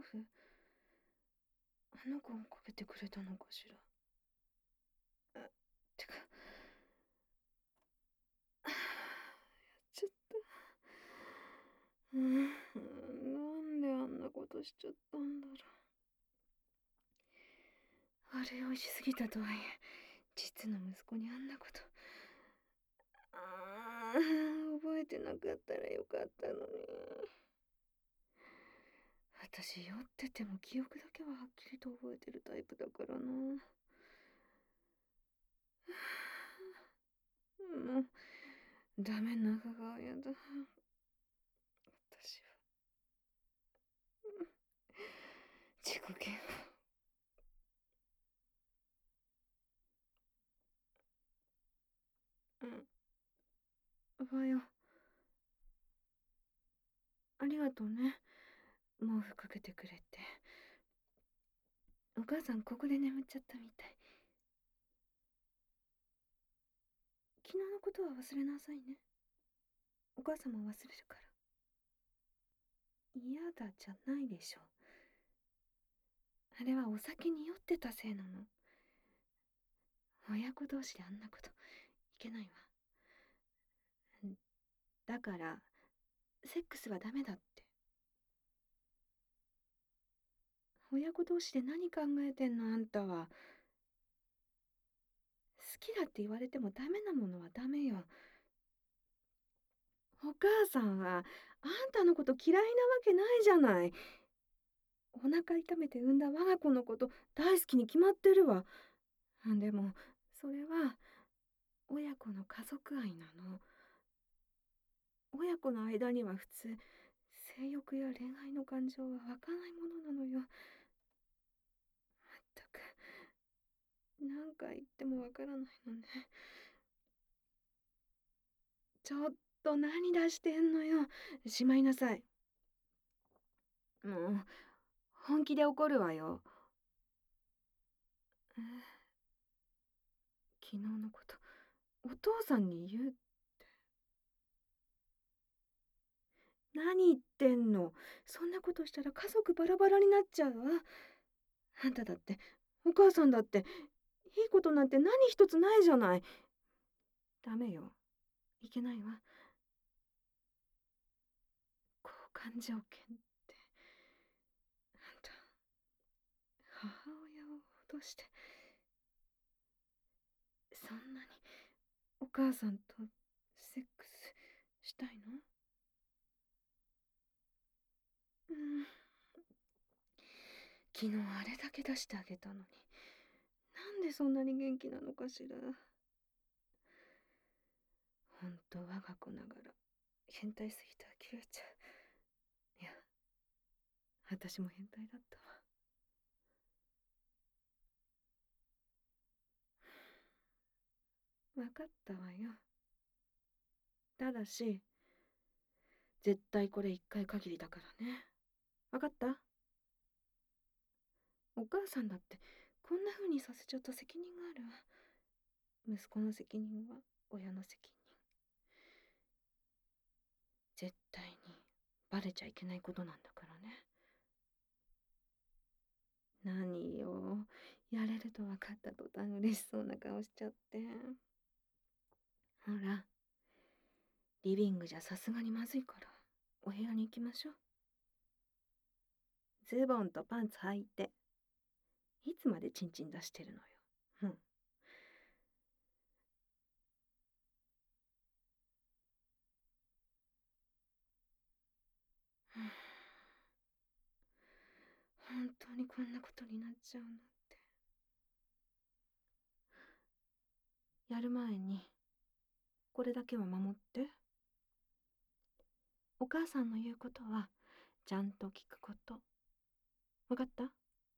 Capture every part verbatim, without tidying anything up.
フ、あの子がかけてくれたのかしら。あ、てか、あ、やっちゃった。うん、なんであんなことしちゃったんだろう。悪用しすぎたとはいえ、実の息子にあんなこと。ああ、覚えてなかったらよかったのに。私、酔ってても記憶だけははっきりと覚えてるタイプだからな。もう、ダメな母親だ。私は、自己嫌悪。うん。おはよう。ありがとうね。毛布かけてくれて。お母さんここで眠っちゃったみたい。昨日のことは忘れなさいね。お母さんも忘れるから。嫌だじゃないでしょ。あれはお酒に酔ってたせいなの。親子同士であんなこといけないわ。だからセックスはダメだって。親子同士で何考えてんのあんたは。好きだって言われてもダメなものはダメよ。お母さんはあんたのこと嫌いなわけないじゃない。お腹痛めて産んだ我が子のこと大好きに決まってるわ。でもそれは親子の家族愛なの。親子の間には普通性欲や恋愛の感情は湧かないものなのよ。まったく何回言ってもわからないのね。ちょっと何出してんのよ。しまいなさい。もう本気で怒るわよ。えー昨日のことお父さんに言う。何言ってんの。そんなことしたら家族バラバラになっちゃうわ。あんただってお母さんだっていいことなんて何一つないじゃない。ダメよ。いけないわ。交換条件って。あんた母親を脅してそんなにお母さんとセックスしたいの？うん。昨日あれだけ出してあげたのになんでそんなに元気なのかしら。ほんと我が子ながら変態すぎて呆れちゃう。いや、私も変態だったわ。分かったわよ。ただし絶対これ一回限りだからね。分かった？お母さんだってこんな風にさせちゃった責任があるわ。息子の責任は親の責任。絶対にバレちゃいけないことなんだからね。何よ、やれると分かった途端嬉しそうな顔しちゃって。ほら、リビングじゃさすがにまずいからお部屋に行きましょう。ズボンとパンツ履いて。いつまでチンチン出してるのよ。うん。本当にこんなことになっちゃうのって。やる前にこれだけは守って。お母さんの言うことはちゃんと聞くこと。わかった？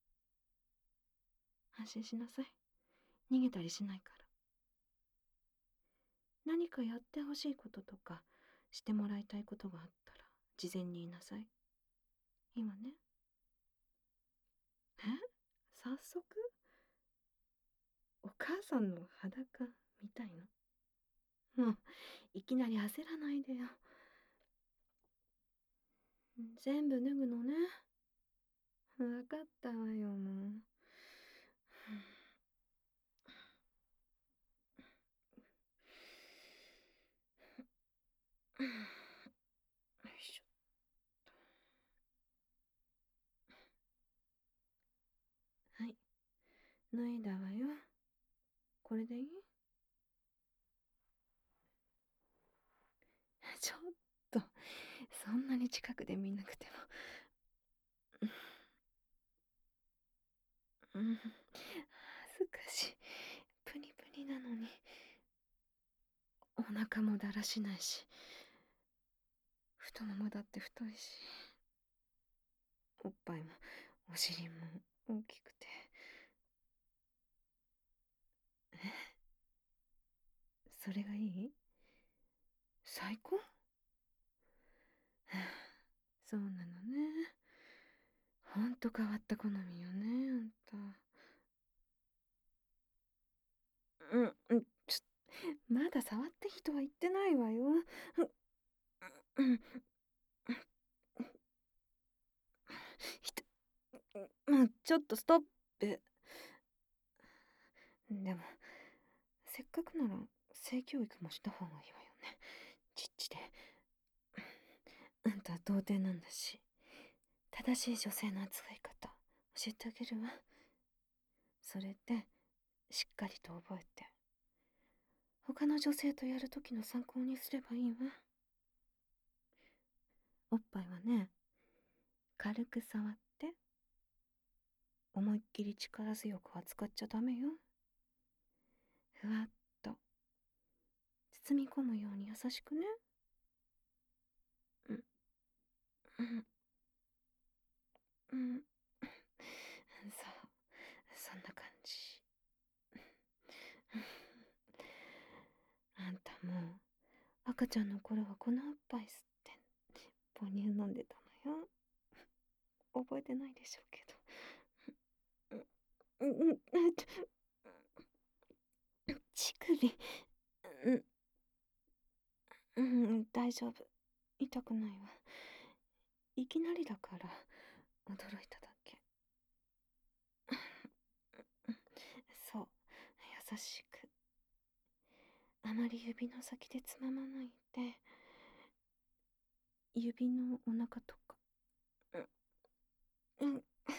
安心しなさい。逃げたりしないから。何かやってほしいこととかしてもらいたいことがあったら事前に言いなさい。いいわね。え？早速？お母さんの裸見たいの？もういきなり焦らないでよ。全部脱ぐのね。 かったわよ、もう。よいしょ。はい、脱いだわよ。これでいい？ちょっと、そんなに近くで見なくても。うん、恥ずかしい。プニプニなのに。お腹もだらしないし、太ももだって太いし、おっぱいもお尻も大きくて。え、それがいい？最高？はあ、そうなのね。ほんと変わった好みよね、あんた。うん、うん、ちょまだ触っていいとは言ってないわよ。うん、うん、ひともうちょっとストップ。でも、せっかくなら性教育もした方がいいわよね。ちっちで。あんたは童貞なんだし、正しい女性の扱い方教えてあげるわ。それでしっかりと覚えて、他の女性とやるときの参考にすればいいわ。おっぱいはね、軽く触って、思いっきり力強く扱っちゃダメよ。ふわっと包み込むように優しくね。うん、うん、うん。そう、そんな感じ。あんたも赤ちゃんの頃はこのおっぱい吸って母乳飲んでたのよ。覚えてないでしょうけど。うん、うん、うん、乳首。うん、うん、大丈夫。痛くないわ。いきなりだから驚いただけ。そう、優しく。あまり指の先でつままないで、指のお腹とか。うん、うん、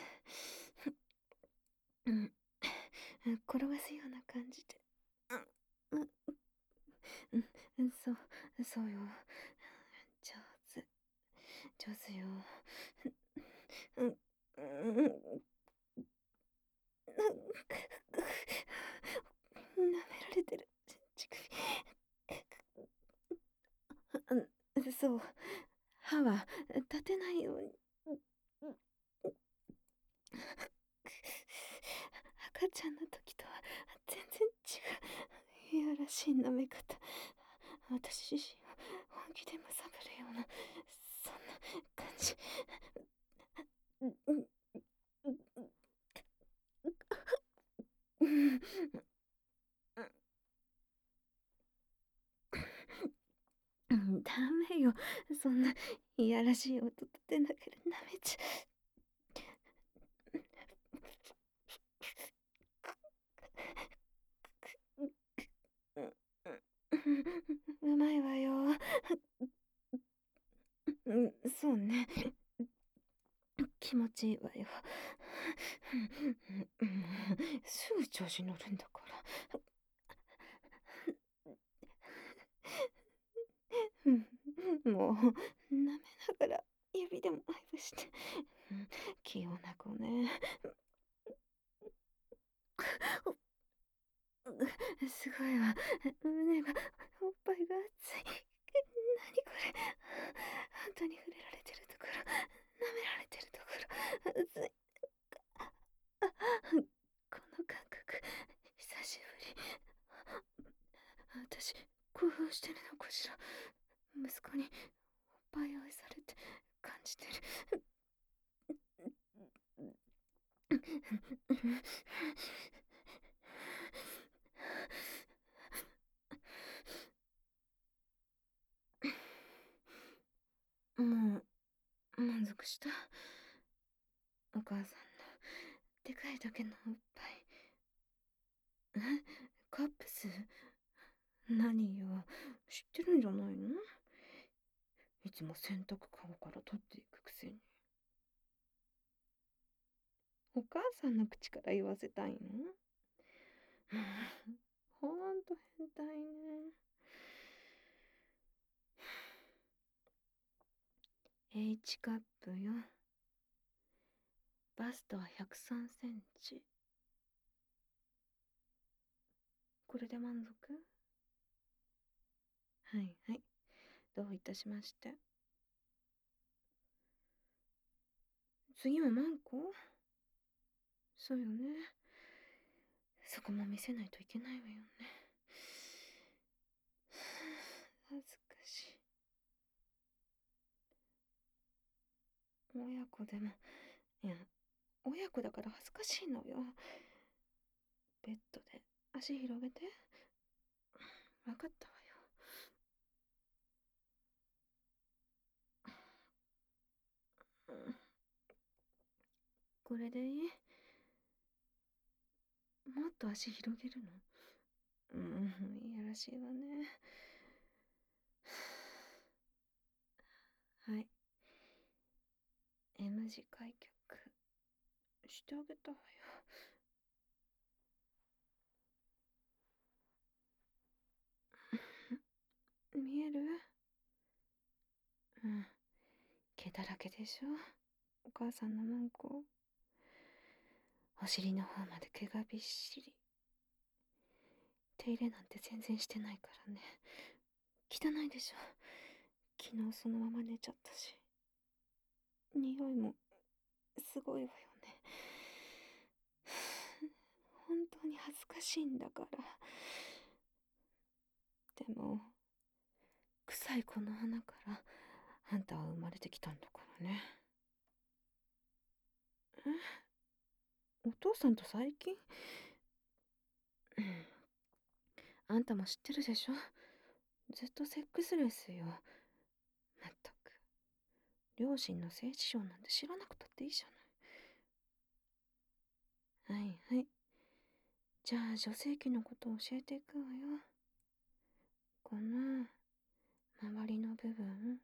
うん、転がすような感じで。うん、うん、うん、そう、そうよ。上手、上手よ。うん、うん、舐められてる。乳首。うん、そう。歯は立てないように。赤ちゃんの時とは全然違う。いやらしい舐め方。私自身を本気で貪るような、そんな感じ。うん、ダメよ。そんないやらしい音立てながら舐めちゃ。うまいわよ。うん、そうね。気持ちいいわよ。すぐ調子乗るんだから。もう、舐めながら指でも愛撫して。器用な子ね。すごいわ。胸が、おっぱいが熱い。何これ。あんたに触れられてるところ、舐められてるところ、熱い。この感覚、久しぶり。私、興奮してるのかしら。息子におっぱい愛されて感じてる。もう満足した？お母さんのでかいだけのおっぱい。え、カップス？何よ、知ってるんじゃないの？いつも洗濯かごから取っていくくせに。お母さんの口から言わせたいの？ほんと変態ね。H カップよ。バストはひゃくさんセンチ。これで満足？はいはい。どういたしまして。次はマンコ？そうよね。そこも見せないといけないわよね。恥ずかしい。親子でも、いや、親子だから恥ずかしいのよ。ベッドで足広げて。わかったわよ。うん、これでいい？もっと足広げるの？うん、いやらしいわね。はい。M 字開脚してあげたわよ。見える？うん。毛だらけでしょ？お母さんのマンコ。お尻の方まで毛がびっしり。手入れなんて全然してないからね。汚いでしょ？昨日そのまま寝ちゃったし。匂いもすごいわよね。本当に恥ずかしいんだから。でも、臭いこの穴からあんたは生まれてきたんだからね。え、お父さんと最近？うん、あんたも知ってるでしょ？ずっとセックスレスよ。まったく。両親の性事情なんて知らなくたっていいじゃない。はいはい。じゃあ女性器のことを教えていくわよ。この周りの部分、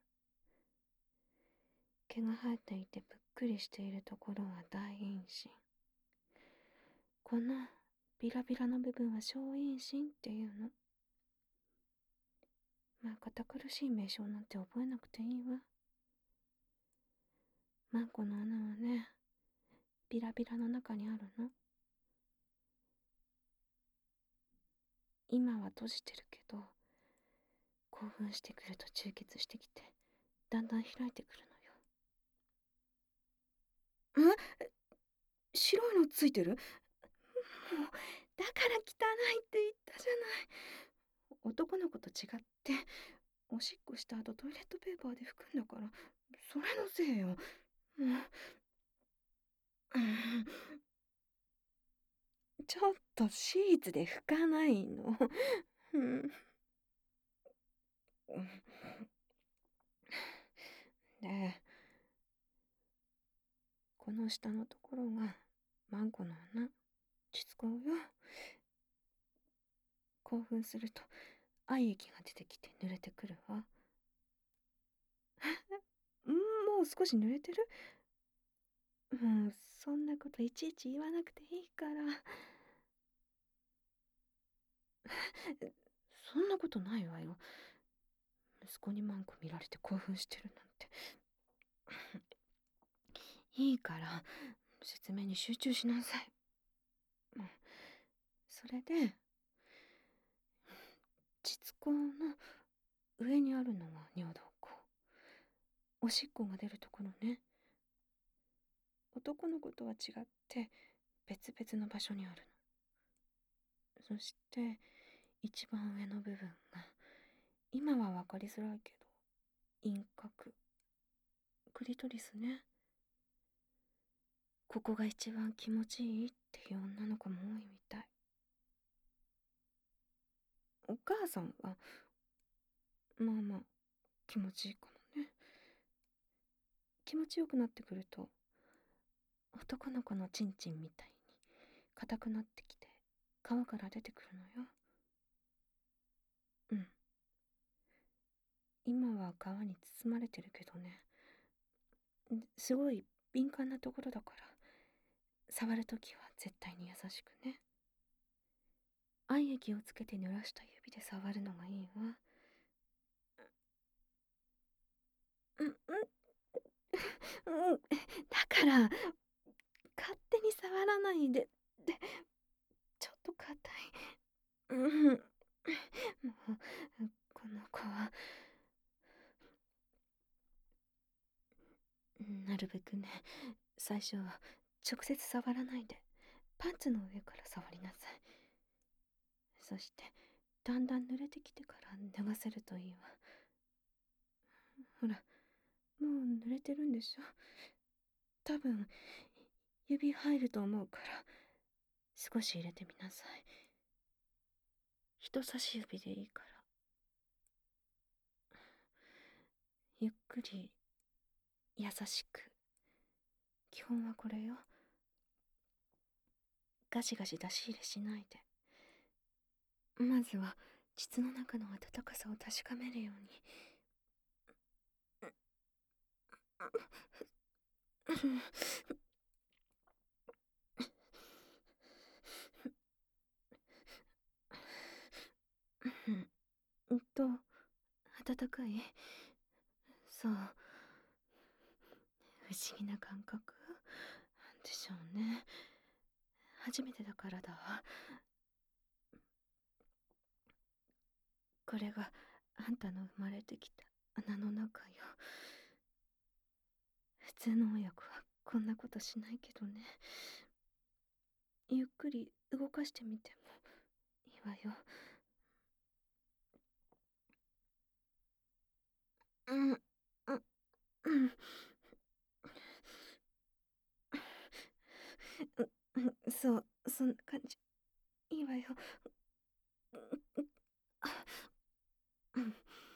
毛が生えていてぷっくりしているところは大陰唇。このビラビラの部分は小陰唇っていうの。まあ堅苦しい名称なんて覚えなくていいわ。マンコの穴はね、ビラビラの中にあるの。今は閉じてるけど、興奮してくると充血してきて、だんだん開いてくるのよ。え、白いのついてる？もう、だから汚いって言ったじゃない。男の子と違って、おしっこした後トイレットペーパーで拭くんだから、それのせいよ。もう、うん、ちょっとシーツで拭かないの。うん、で、この下のところがマンコの穴。膣口よ。興奮すると愛液が出てきて濡れてくるわ。ん、もう少し濡れてる？もうそんなこといちいち言わなくていいから。そんなことないわよ。息子にマンコ見られて興奮してるなんて。いいから説明に集中しなさい。それで、膣口の上にあるのが尿道口。おしっこが出るところね。男の子とは違って別々の場所にあるの。そして一番上の部分が、今は分かりづらいけど陰核、クリトリスね。ここが一番気持ちいいっていう女の子も多いみたい。お母さんはまあまあ気持ちいいかもね。気持ちよくなってくると男の子のチンチンみたいに硬くなってきて皮から出てくるのよ。うん。今は皮に包まれてるけどね。すごい敏感なところだから、触るときは絶対に優しくね。愛液をつけて濡らした指で触るのがいいわ。うん、うん、うん。だから、勝手に触らないで。で、ちょっと硬い。うん。もう、この子は、なるべくね、最初は直接触らないで、パンツの上から触りなさい。そして、だんだん濡れてきてから脱がせるといいわ。ほら、もう濡れてるんでしょ。多分、指入ると思うから、少し入れてみなさい。人差し指でいいから。ゆっくり、優しく。基本はこれよ。ガシガシ出し入れしないで。まずは、膣の中の温かさを確かめるように。うんと、温かい。そう。不思議な感覚でしょうね。初めてだからだわ。これがあんたの生まれてきた穴の中よ。普通の親子はこんなことしないけどね。ゆっくり動かしてみてもいいわよ。うん、うん、うん。うん、そう、そんな感じ。いいわよ。うん、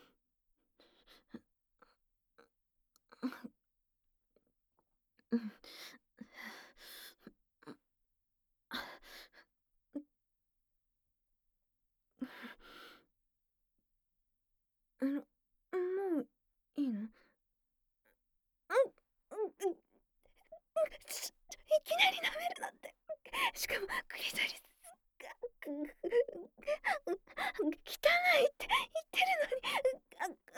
うん。あの、もういいの？うん、うん、うん。ちょいきなり舐めるなんて。しかもクリトリスが、汚いって言ってるのに。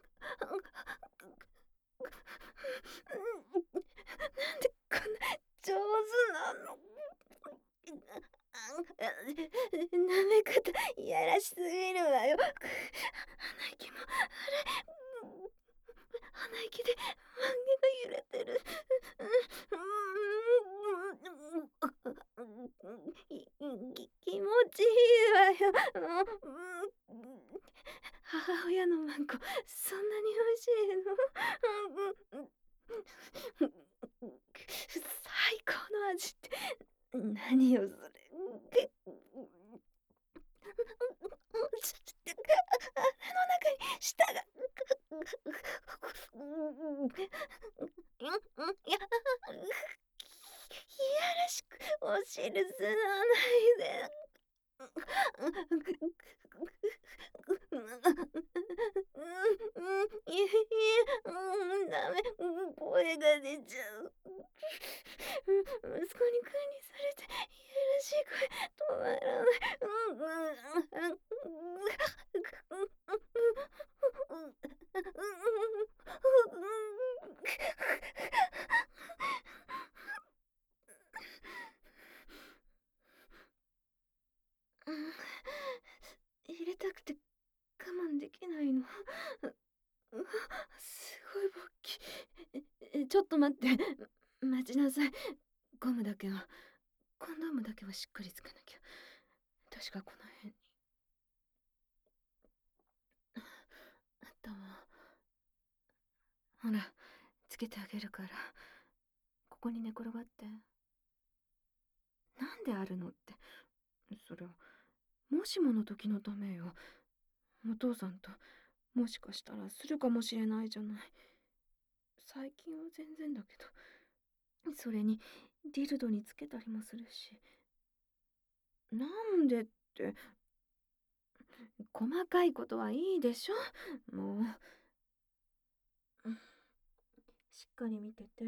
なんでこんな上手なの？舐め方いやらしすぎるわよ。鼻息も荒い。鼻息で漫画が揺れてる。き気持ちいいわよ。母親のマンコ、そんなに美味しいの？最高の味って何よそれ。あの中に舌が。いや、いやらしくお汁吸わないで。うん、いやいや、うん、ダメ、うん、声が出ちゃう。うん、息子に管理されて、いやらしい声、止まらない。うん、うん、うん、入れたくて我慢できないの。うわ、すごい勃起。え、えちょっと待って。待ちなさい。ゴムだけは、コンドームだけはしっかりつけなきゃ。確かこの辺に。あったわ。ほら、つけてあげるから。ここに寝転がって。なんであるのって。それは、もしもの時のためよ。お父さんと、もしかしたらするかもしれないじゃない。最近は全然だけど。それに、 ディルドにつけたりもするし。なんでって、細かいことはいいでしょ。もう、しっかり見てて。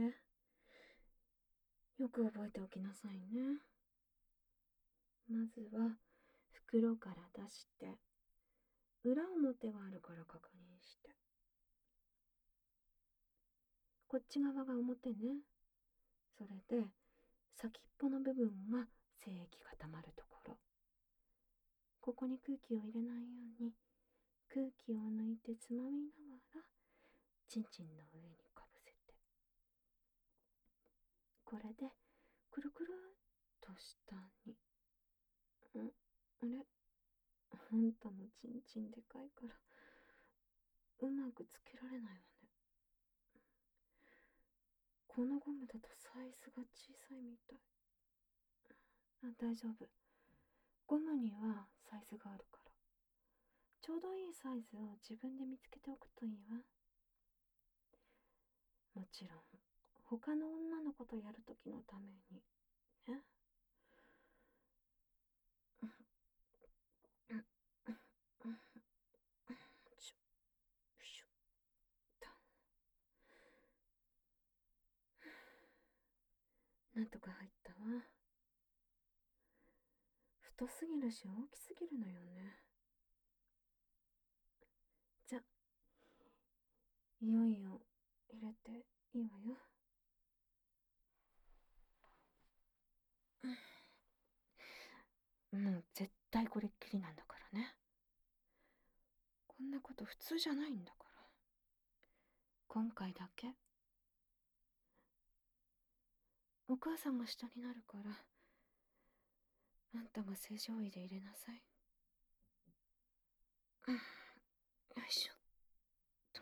よく覚えておきなさいね。まずは、袋から出して、裏表があるから確認して。こっち側が表ね。それで、先っぽの部分が精液がたまるところ。ここに空気を入れないように、空気を抜いてつまみながら、チンチンの上にかぶせて。これで、くるくるっと下に。んあれあんたのチンチンでかいから、うまくつけられないわね。このゴムだとサイズが小さいみたい。あ、大丈夫。ゴムにはサイズがあるから。ちょうどいいサイズを自分で見つけておくといいわ。もちろん、他の女の子とやるときのために。えちょ、しょ、と。なんとか入ったわ。太すぎるし大きすぎるのよね。じゃ、いよいよ入れていいわよ。もう絶対これっきりなんだからね。こんなこと普通じゃないんだから。今回だけ。お母さんが下になるから、あんたが正常位で入れなさい。うん、よいしょっと。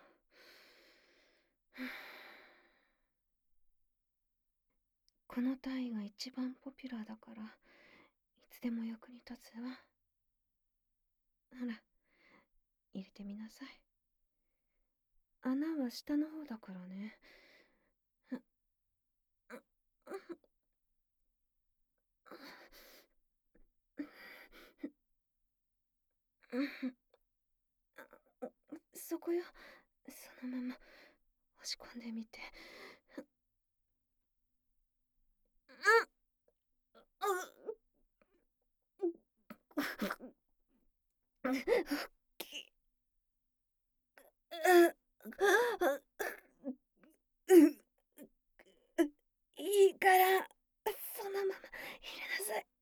この体位が一番ポピュラーだから、いつでも役に立つわ。ほら、入れてみなさい。穴は下の方だからね。そこよ。そのまま押し込んでみて。いいから、そのまま入れなさい。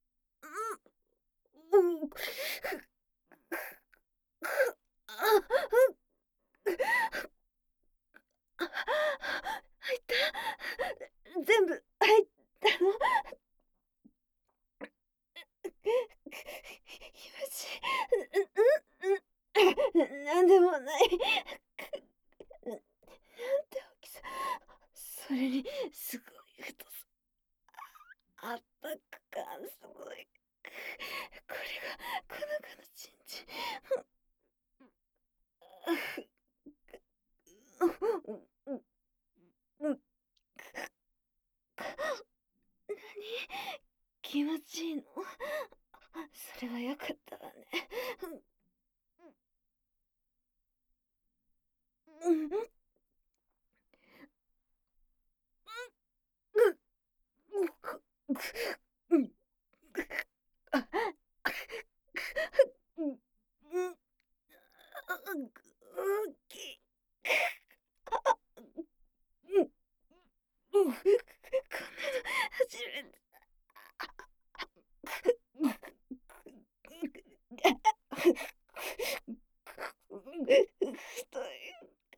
入った。全部入ったの。気持ちいい。うん、なんでもない。なんて大きさ。それに、すごい太さ。圧迫感すごい。これが、この子のチンチン。何気持ちいいの？それはよかったわね。うん。こんなの初めて。太い。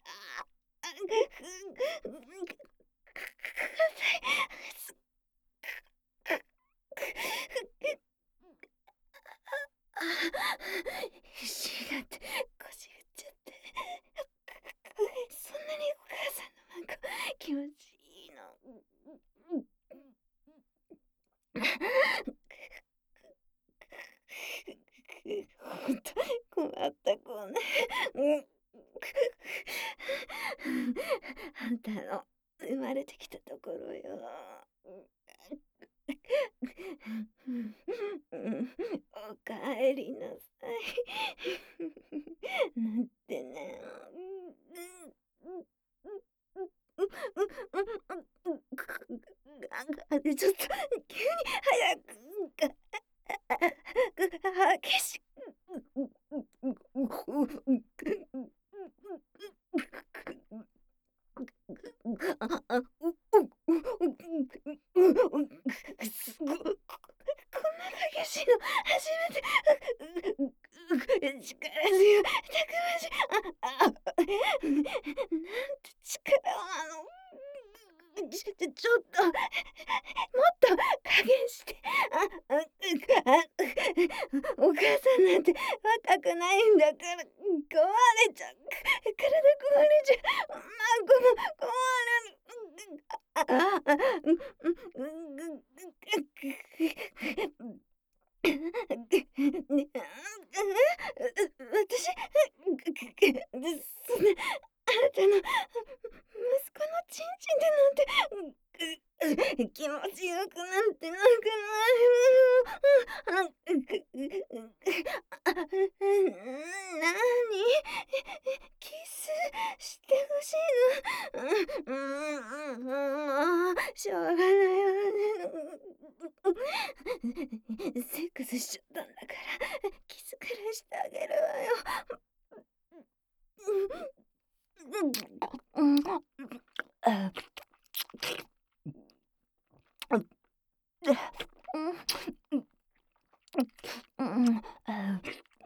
必死になって腰打っちゃって。そんなにお母さんのなんか気持ちいいの？ほんと困った子ね。あんたの生まれてきたところよ。 帰りなさい。なんてね。ちょっと急に早く激しすごい、こんな激しいの初めて。力強い、たくましい。あ、あ、なんて力なの。ちょちょちょっと、もっと加減して。あ、あ、あ、お母さんなんて若くないんだから、壊れちゃう。体壊れちゃう。まあ、この壊れる。ああ、あ、うん、うん、うん、ぐぐね、私、そんな、あなたの息子のチンチンだなんて、気持ちよくなんてなんかない。あ、なに、キスしてほしいの。うん、うん、もう、しょうがないわね。セックスしちゃったんだから、キスくらいしてあげるわよ。うん、うん、あ、うん、うん、あ、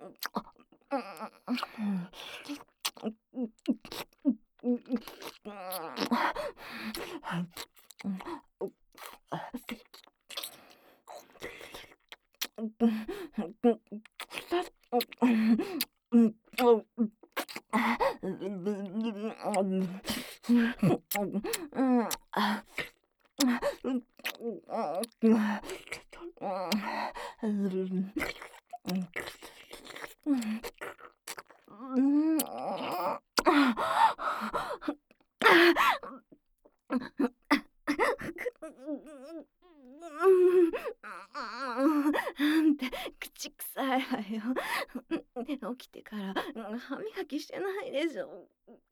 んた、口臭いわよ。起きてから歯磨きしてないでしょ。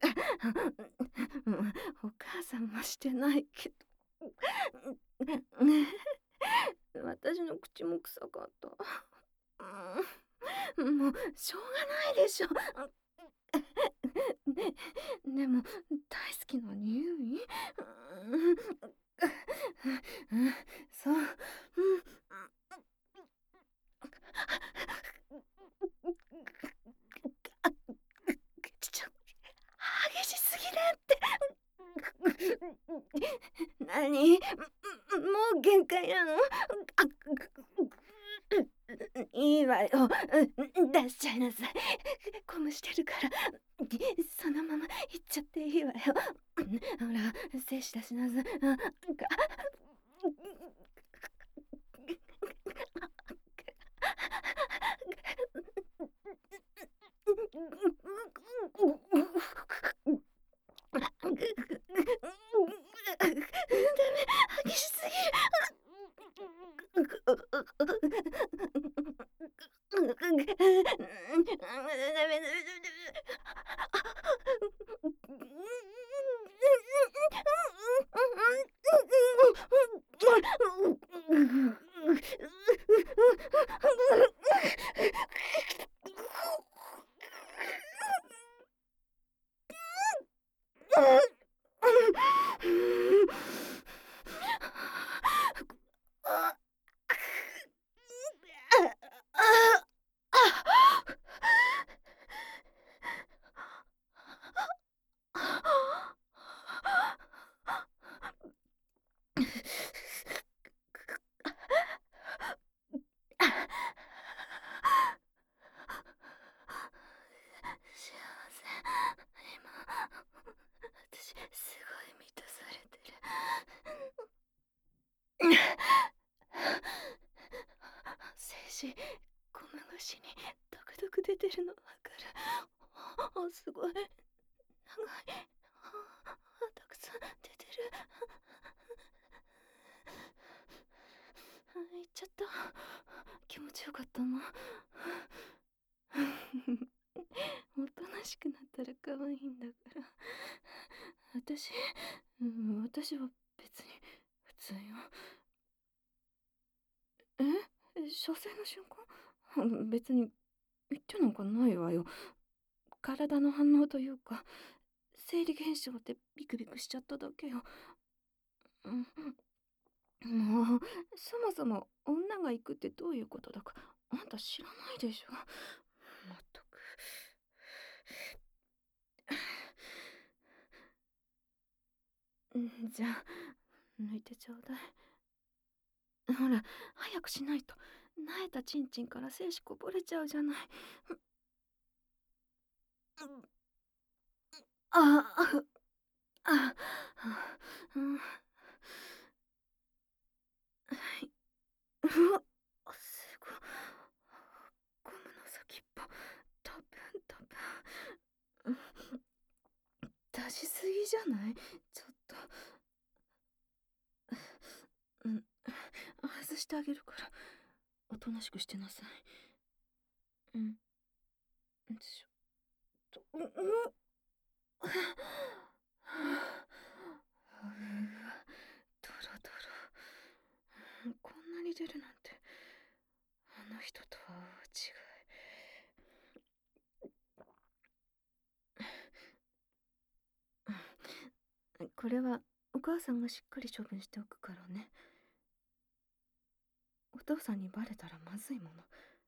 お母さんもしてないけど。私の口も臭かった。もうしょうがないでしょ。でも大好きな匂い。そう。ちょ、激しすぎだって。何？もう限界なの？いいわよ。出しちゃいなさい。ゴムしてるから、そのまま行っちゃっていいわよ。ほら、精子出しなさい。あ、かダメ、激しすぎる。ダメダメダ幸せ。今、私、すごい満たされてる。精子、ゴム越しにドクドク出てるのわかる。あ、すごい。長い。あ、たくさん出てる。あ、行っちゃった。気持ちよかったの。 おとなしくなったら可愛いんだから。私、うん、私は別に普通よ。え射精の瞬間別に言ってなんかないわよ。体の反応というか、生理現象でビクビクしちゃっただけよ。うん、もう、そもそも女が行くってどういうことだか、あんた知らないでしょ。まったく。うん、じゃあ、抜いてちょうだい。ほら、早くしないと、萎えたチンチンから精子こぼれちゃうじゃない。ああ、あ、うん、うわ、すごい。ゴムの先っぽ、多分多分。出しすぎじゃない？ちょっと。うん、外してあげるから、おとなしくしてなさい。うん。よいしょ。と、う、う、はあ、うわ、ドロドロ。こんなに出るなんて、あの人とは違い。これはお母さんがしっかり処分しておくからね。お父さんにバレたらまずいもの。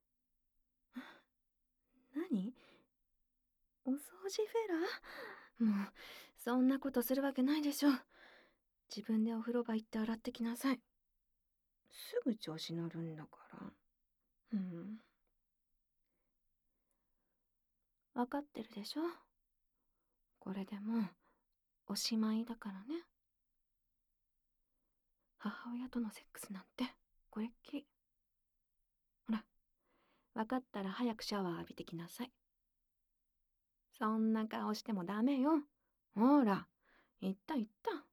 何？お掃除フェラ？もう、そんなことするわけないでしょ。自分でお風呂場行って洗ってきなさい。すぐ調子乗るんだから。うん。わかってるでしょ？これでもう、おしまいだからね。母親とのセックスなんて、これっきり。ほら、わかったら早くシャワー浴びてきなさい。そんな顔してもダメよ。ほら、言った言った。